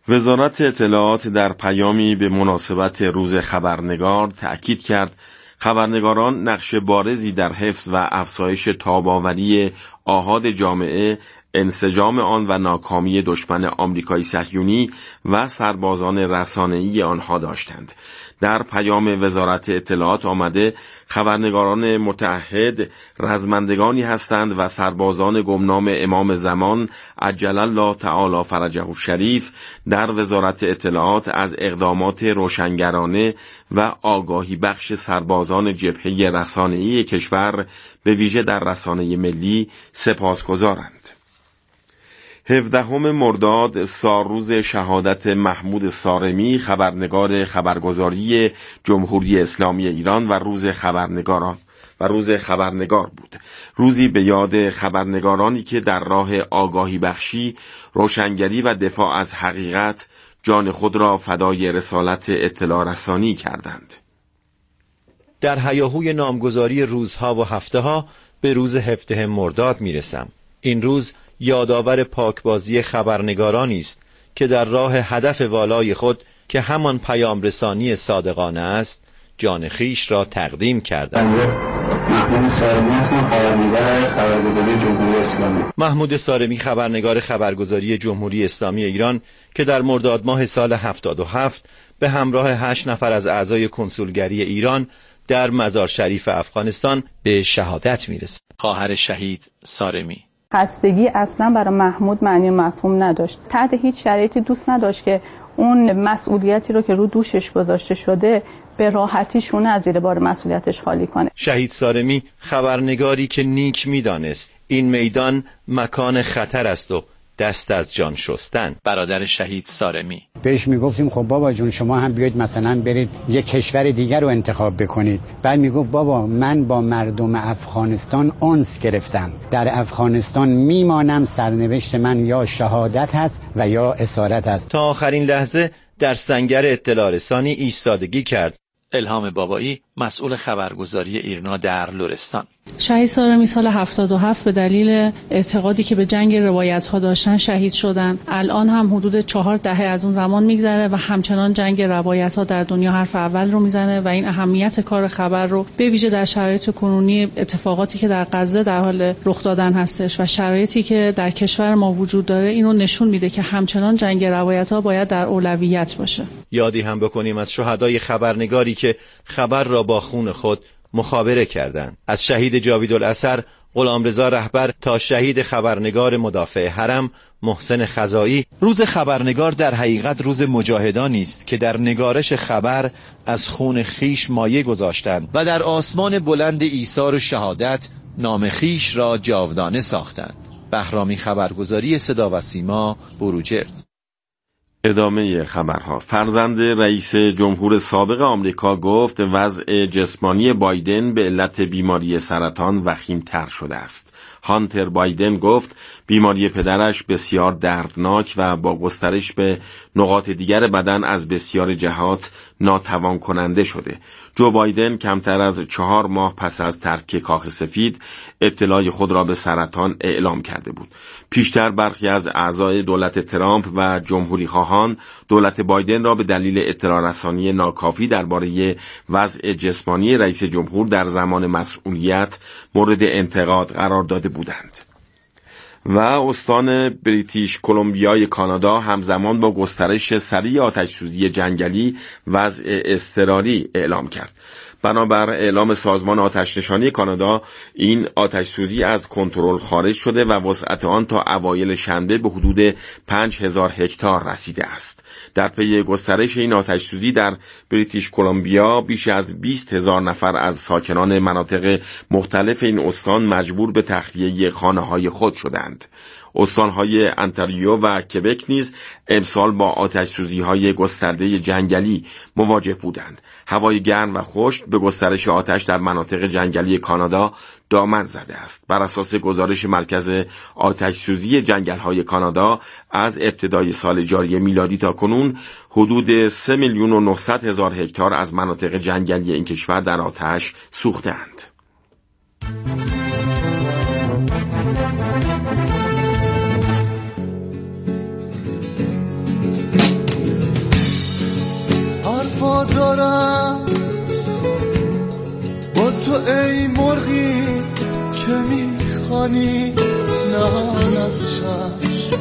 وزارت اطلاعات در پیامی به مناسبت روز خبرنگار تأکید کرد خبرنگاران نقش بارزی در حفظ و افزایش تاب‌آوری آحاد جامعه، انسجام آن و ناکامی دشمن آمریکایی صهیونی و سربازان رسانه‌ای آنها داشتند. در پیام وزارت اطلاعات آمده خبرنگاران متعهد رزمندگانی هستند و سربازان گمنام امام زمان عجل الله تعالی فرجه الشریف در وزارت اطلاعات از اقدامات روشنگرانه و آگاهی بخش سربازان جبهه رسانه‌ای کشور به ویژه در رسانه ملی سپاسگزارند. 17 مرداد سالروز شهادت محمود سارمی خبرنگار خبرگزاری جمهوری اسلامی ایران و روز خبرنگار بود. روزی به یاد خبرنگارانی که در راه آگاهی بخشی، روشنگری و دفاع از حقیقت جان خود را فدای رسالت اطلاع رسانی کردند. در هیاهوی نامگذاری روزها و هفته‌ها به روز 17 مرداد میرسم. این روز یادآور پاکبازی خبرنگارانی است که در راه هدف والای خود که همان پیام رسانی صادقانه است جان خیش را تقدیم کردند. محمود سارمی هستم، خبرنگار خبرگزاری جمهوری اسلامی. محمود سارمی خبرنگار خبرگزاری جمهوری اسلامی ایران که در مرداد ماه سال 77 به همراه 8 نفر از اعضای کنسولگری ایران در مزار شریف افغانستان به شهادت میرسد. خواهر شهید سارمی: خستگی اصلا برای محمود معنی مفهوم نداشت. تحت هیچ شرایطی دوست نداشت که اون مسئولیتی رو که رو دوشش گذاشته شده به راحتی شونه از زیر بار مسئولیتش خالی کنه. شهید سارمی خبرنگاری که نیک میدانست این میدان مکان خطر است و دست از جان شستن. برادر شهید سارمی: بهش میگفتیم خب بابا جون شما هم بیاید مثلا برید یک کشور دیگر رو انتخاب بکنید. بعد میگفت بابا من با مردم افغانستان انس گرفتم، در افغانستان میمانم، سرنوشت من یا شهادت هست و یا اسارت هست. تا آخرین لحظه در سنگر اطلاع رسانی ایستادگی کرد. الهام بابایی مسئول خبرگزاری ایرنا در لرستان: شهید سارمی سال 77 به دلیل اعتقادی که به جنگ روایت‌ها داشتن شهید شدن. الان هم حدود 4 دهه از اون زمان میگذره و همچنان جنگ روایت‌ها در دنیا حرف اول رو میزنه و این اهمیت کار خبر رو به ویژه در شرایط کنونی اتفاقاتی که در غزه در حال رخ دادن هستش و شرایطی که در کشور ما وجود داره اینو نشون میده که همچنان جنگ روایت‌ها باید در اولویت باشه. یادی هم بکنیم از شهدای خبرنگاری که خبر را با خون خود مخابره کردند. از شهید جاویدالاثر غلامرضا رهبر تا شهید خبرنگار مدافع حرم محسن خزائی. روز خبرنگار در حقیقت روز مجاهدانی است که در نگارش خبر از خون خیش مایه گذاشتند و در آسمان بلند ایثار و شهادت نام خیش را جاودانه ساختند. بهرامی خبرگزاری صدا و سیما، بروجرد. ادامه خبرها. فرزند رئیس جمهور سابق آمریکا گفت وضع جسمانی بایدن به علت بیماری سرطان وخیم‌تر شده است. هانتر بایدن گفت بیماری پدرش بسیار دردناک و با گسترش به نقاط دیگر بدن از بسیار جهات ناتوان کننده شده. جو بایدن کمتر از 4 ماه پس از ترک کاخ سفید ابتلای خود را به سرطان اعلام کرده بود. پیشتر برخی از اعضای دولت ترامپ و جمهوری خواهان دولت بایدن را به دلیل اطلاع رسانی ناکافی درباره وضع جسمانی رئیس جمهور در زمان مسئولیت مورد انتقاد قرار داده بودند. و استان بریتیش کلمبیای کانادا همزمان با گسترش سریع آتش‌سوزی جنگلی وضع اضطراری اعلام کرد. بنابر اعلام سازمان آتش‌نشانی کانادا این آتش‌سوزی از کنترل خارج شده و وسعت آن تا اوایل شنبه به حدود 5000 هکتار رسیده است. در پی گسترش این آتش‌سوزی در بریتیش کلمبیا بیش از 20000 نفر از ساکنان مناطق مختلف این استان مجبور به تخلیه خانه‌های خود شدند. استان‌های انتاریو و کبک نیز امسال با آتش‌سوزی‌های گسترده جنگلی مواجه بودند. هوای گرم و خشک به گسترش آتش در مناطق جنگلی کانادا دامن زده است. بر اساس گزارش مرکز آتش‌سوزی جنگل‌های کانادا از ابتدای سال جاری میلادی تا کنون حدود 3,900,000 هکتار از مناطق جنگلی این کشور در آتش سوختند. ای مرغی که میخوانی نهان از چشم،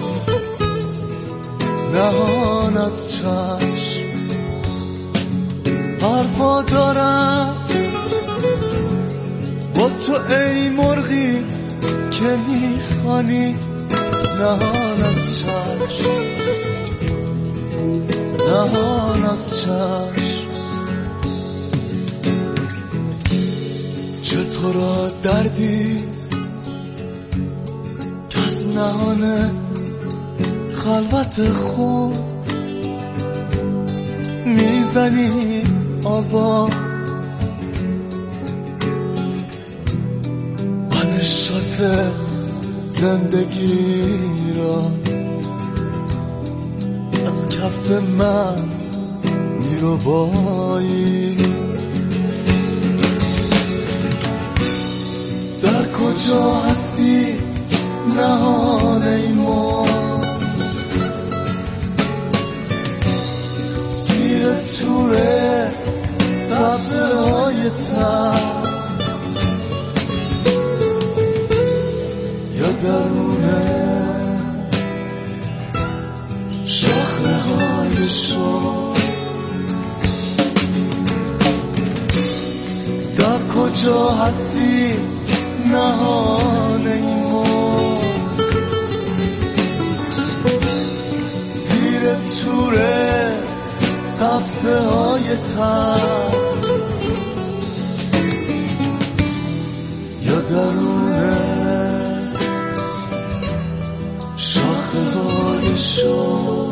نهان از چشم. حرفا دارم با تو ای مرغی که میخوانی نهان از چشم، نهان از چشم. چطور دردیست که از نهان خلوت خود میزنی آوا و نشاط زندگی را از کف من میرو بایی. در کجا هستی نهان ای مرغ، زیر توره سبزه های تر یا درونه شاخه های شو. در کجا هستی نهان ای مرغ، زیر توره سبزه های تر یا درونه شاخه های شو.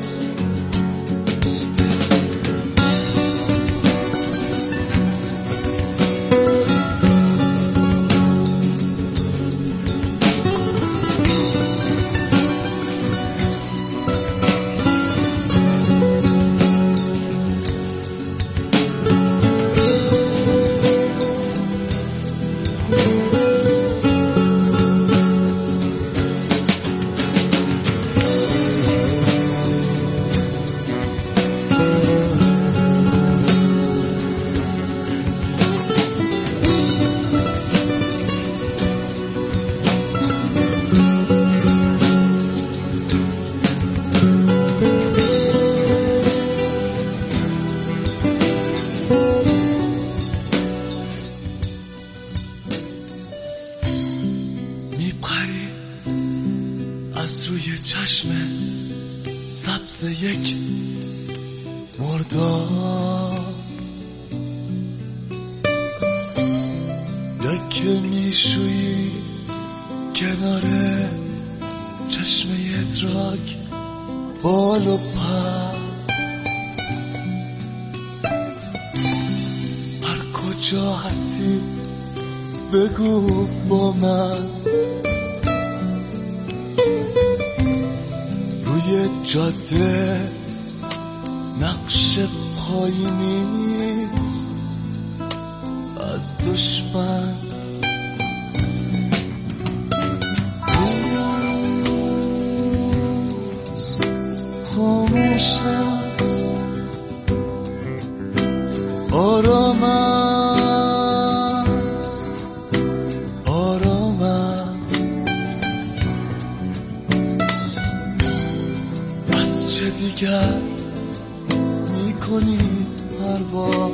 از روی چشم سبز یک مرداب، یا که میشویی کنار چشم ادراک بال و پر. هر کجا هستی بگو با من، روی جاده نقش پایی نیست از دشمن. روز خاموش است، آرام است، آرام است. از چه دیگر میکنی پروا؟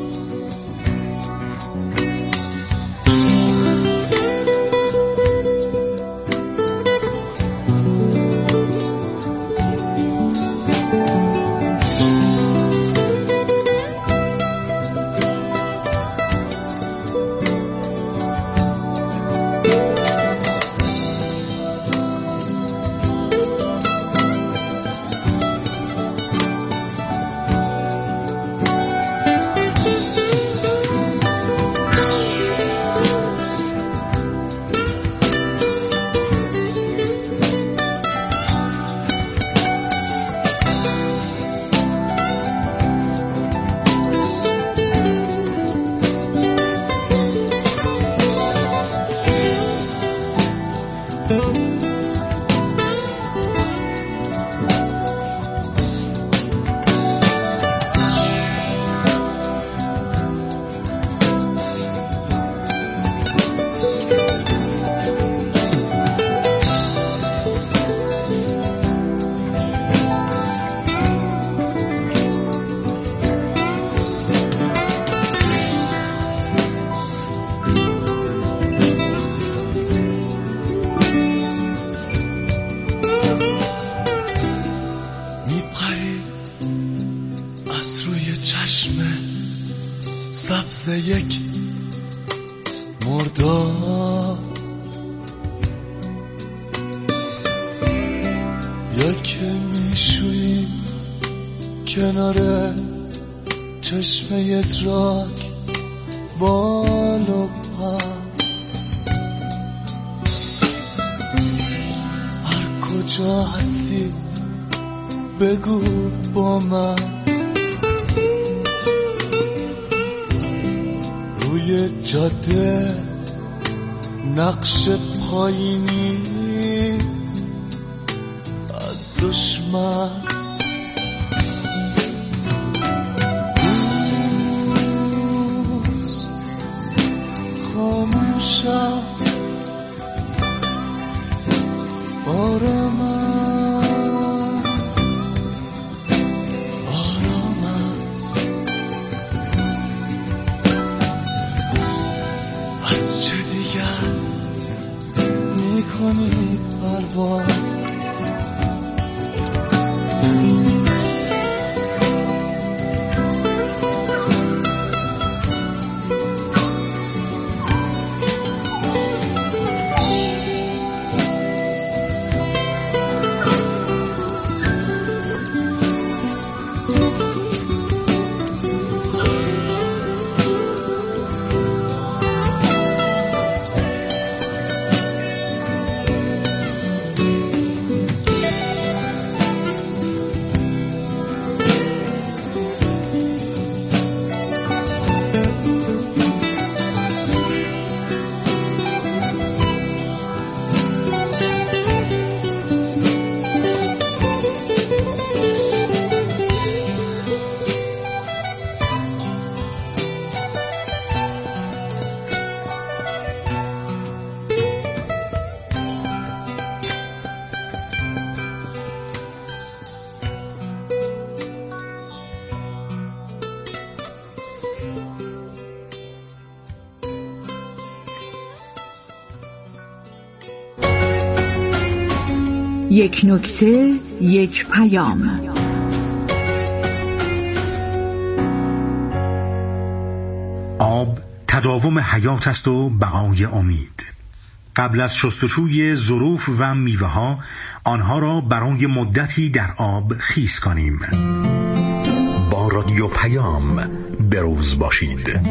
میپری از روی چشم سبز یک مرداد، یا که میشوی کنار چشم یتراک بال و پر، هر کجا هستی بگو با من، روی جاده نقش پایی نیست از دشمن، روز خاموش است آرام است آرام است، از چه دیگر میکنی پروا، یک نکته، یک پیام. آب تداوم حیات است و بقای امید. قبل از شستشوی ظروف و میوه ها آنها را برای مدتی در آب خیس کنیم. با رادیو پیام بروز باشید.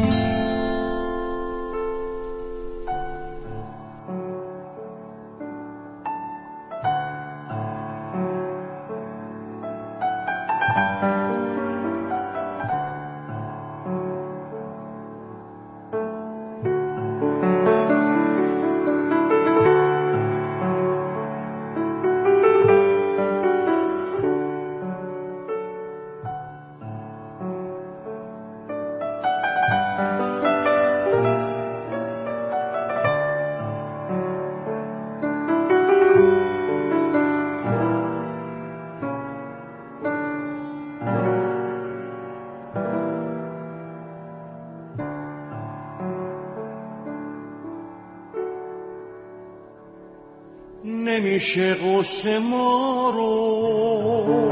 نمیشه قصه ما رو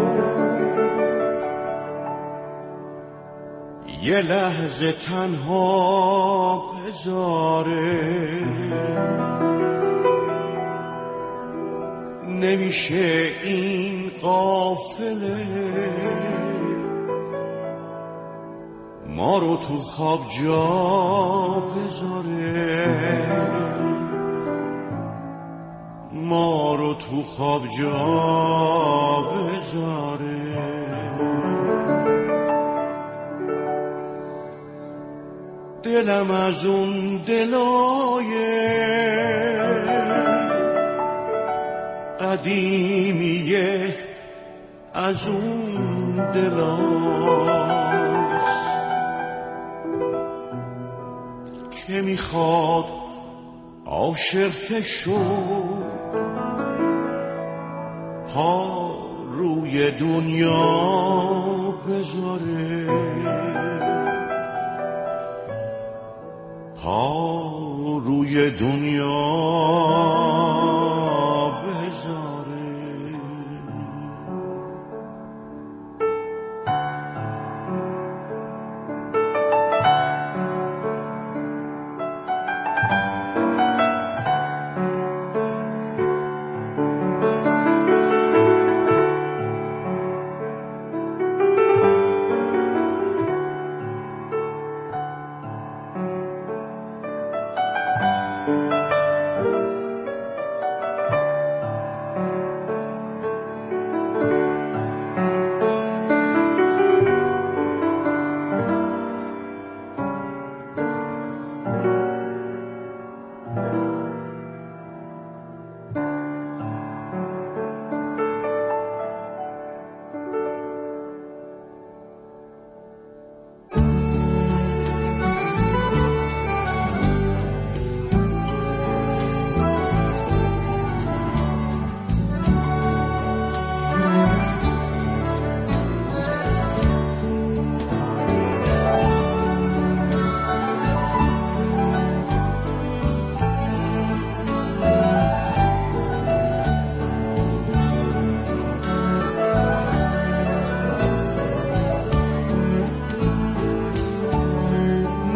یه لحظه تنها بذاره، نمیشه این قافله ما رو تو خواب جا بذاره، ما رو تو خواب جا بذاره. دلم از اون دلای قدیمیه، از اون دلاست که میخواد عاشق شو پا روی دنیا بذاره، پا روی دنیا بذاره.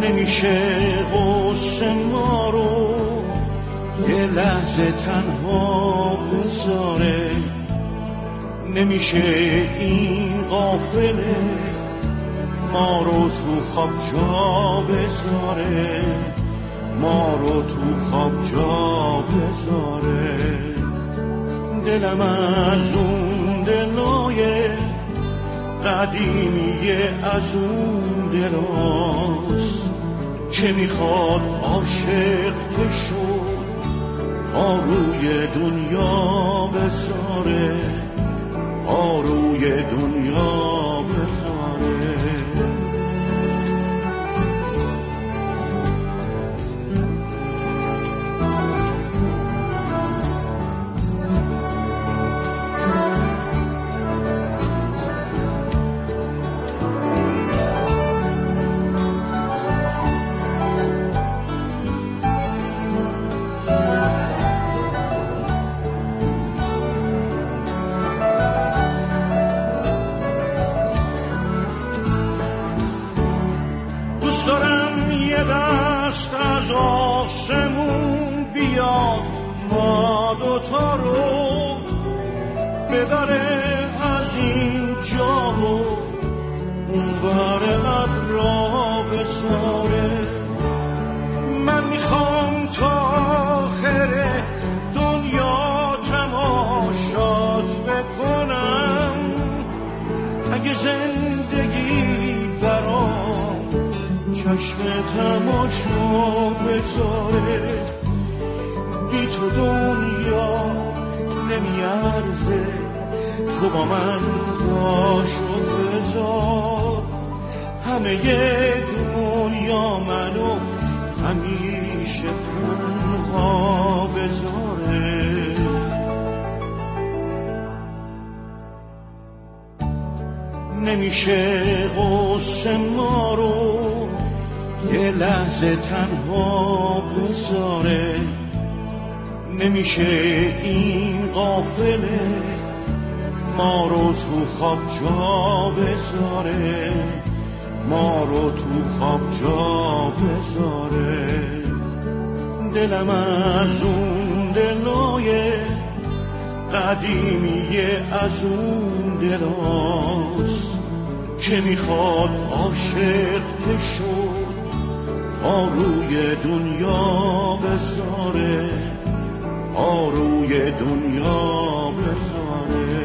نمیشه غصه ما رو یه لحظه تنها بذاره، نمیشه این غافله ما رو تو خواب جا بذاره، ما رو تو خواب جا بذاره. دلم از اون دلای قدیمیه، از اون دلاست که میخواد عاشق بشو پا روی دنیا بذاره، پا روی دنیا بذاره. دوست دارم یه دست از آسمون بیاد ما دوتا رو ببره از این جا و اونور ابرا بذاره. من میخوام تا آخر دنیا تماشات بکنم، اگه زندگی برام چشم تماشا بذاره. بی تو دنیا نمیارزه، تو با من باشو بذار. همه دنیا منو همیشه تنها بذاره. نمیشه غصه ما رو یه لحظه تنها بذاره، نمیشه این غافله ما رو تو خواب جا بذاره، ما رو تو خواب جا بذاره. دلم از اون دلای قدیمیه، از اون دلاست که میخواد عاشق بشو پا روی دنیا بذاره، پا روی دنیا بذاره.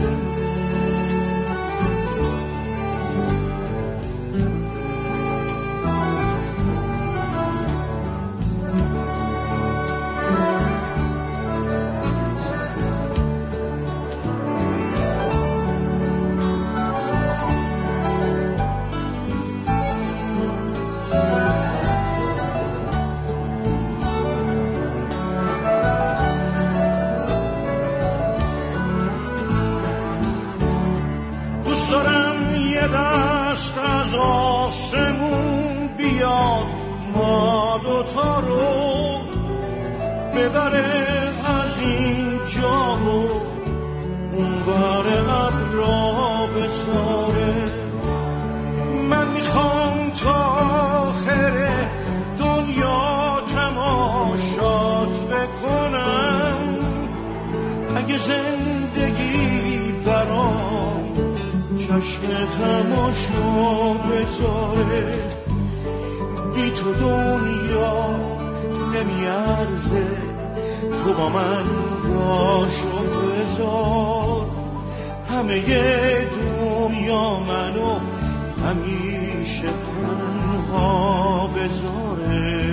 دوست دارم یه دست از آسمون بیاد ما دوتا رو ببره از این جا و اونور ابرا بذاره. من میخوام تا آخر دنیا تماشات بکنم، اگه زندگی برام چشم تماشا بذاره. بی تو دنیا نمیارزه، تو با من باشو بذار. همه دنیا منو همیشه تنها بذاره.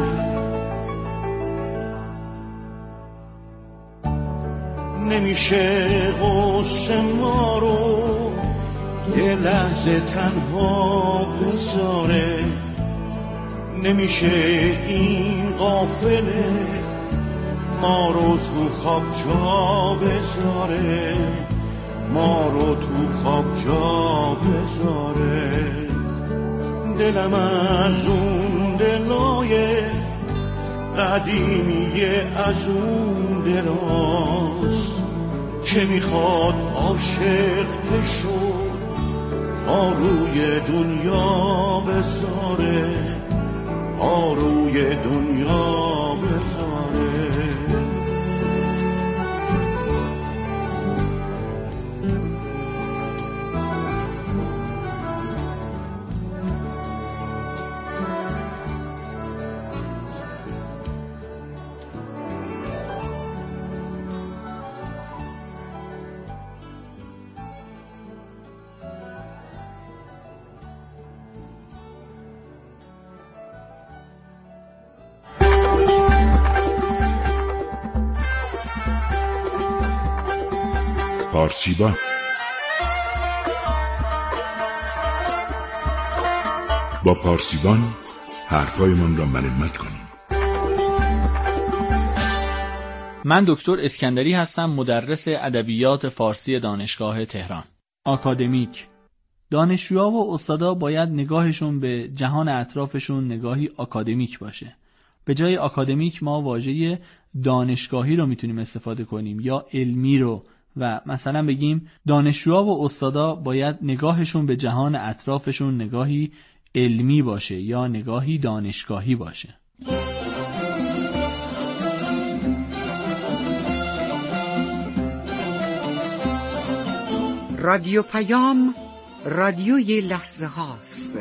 نمیشه غصه ما رو یه لحظه تنها بذاره، نمیشه این غافله ما رو تو خواب جا بذاره، ما رو تو خواب جا بذاره. دلم از اون دلای قدیمیه، از اون دلاست که میخواد عاشق بشو پا روی دنیا بذاره، آروی دنیا بذاره. پارسیبان. با پارسیبان حرفایمان را مرمت کنیم. من دکتر اسکندری هستم، مدرس ادبیات فارسی دانشگاه تهران. آکادمیک. دانشجوها و استادا باید نگاهشون به جهان اطرافشون نگاهی آکادمیک باشه. به جای آکادمیک ما واژه دانشگاهی رو میتونیم استفاده کنیم یا علمی رو، و مثلا بگیم دانشجوها و استادا باید نگاهشون به جهان اطرافشون نگاهی علمی باشه یا نگاهی دانشگاهی باشه. رادیو پیام، رادیوی لحظه هاست.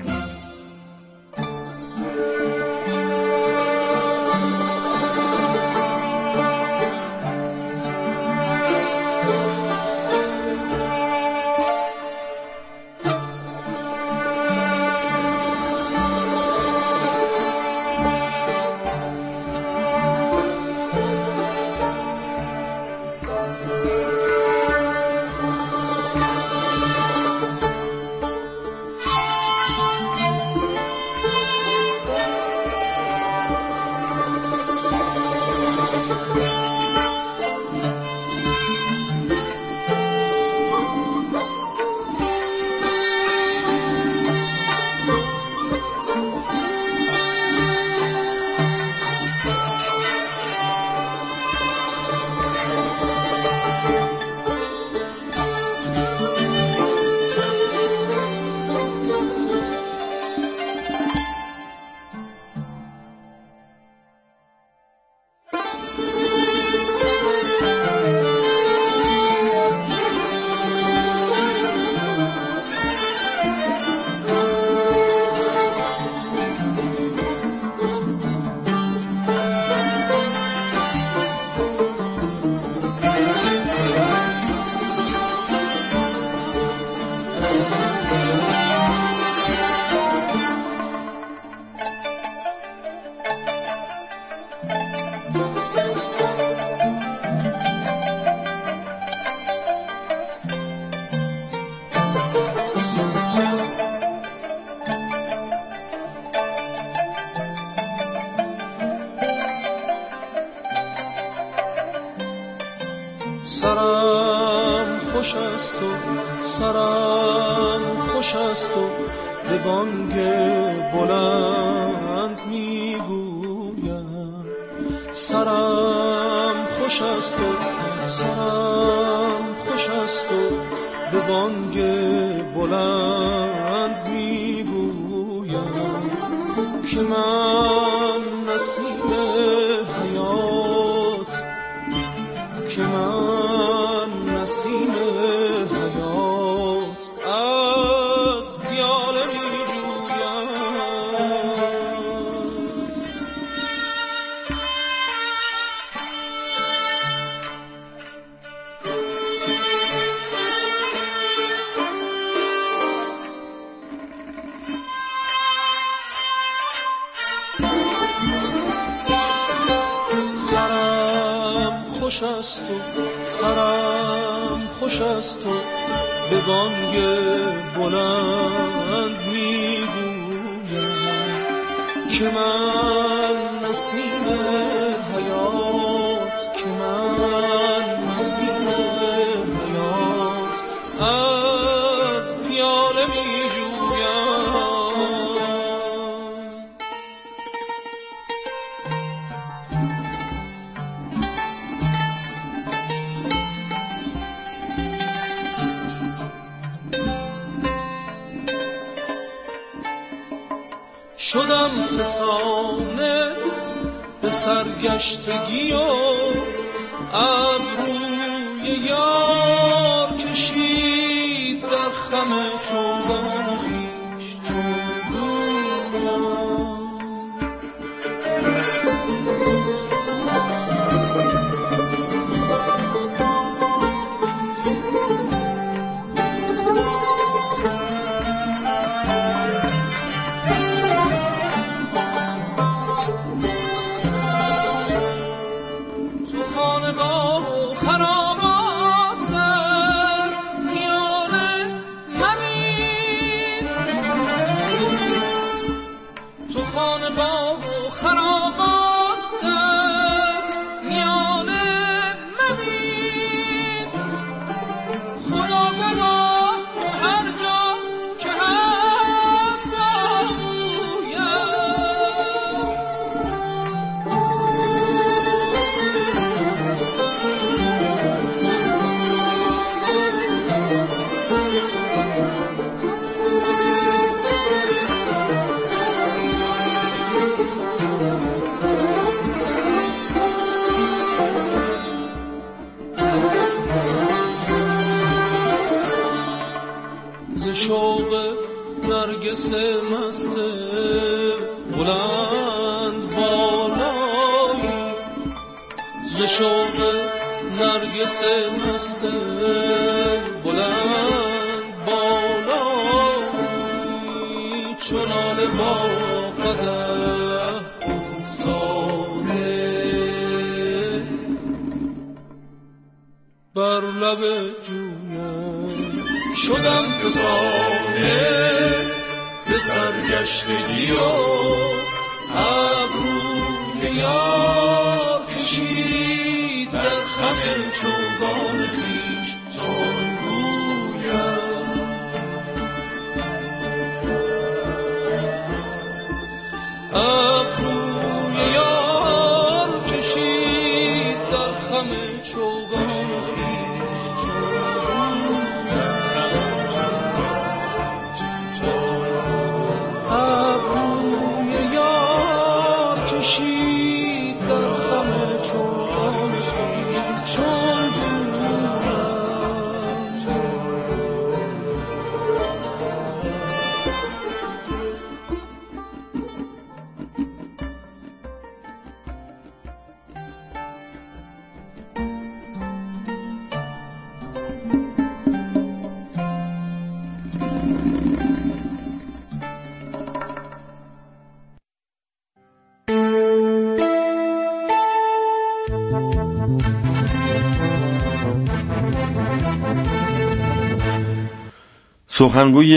سرم خوش است و سرم خوش است و به بانگ بلند میگویم. سرم خوش است و سرم خوش است و به بانگ بلند میگویم که من نسیم حیات، که من نسیم حیات از پیاله می جویم. سرم خوش است و سرم خوش است و به بانگ بلند میگویم که من نسیم حیات، که من نسیم حیات از پیاله میجویم. شدم فسانه به سرگشتگی و ابروی یار کشید در خم چوگان خویش چون شوق نرگس مست بلند بالایی ز شوق نرگس مست بلند بالایی چنان با قدر افتاده بر لب جویم شدم فسانه به سرگشتگی و ابروی یار کشید در خم چوگان خویش چون گویم ابروی یار کشید در خم چوگان خویش چون سخنگوی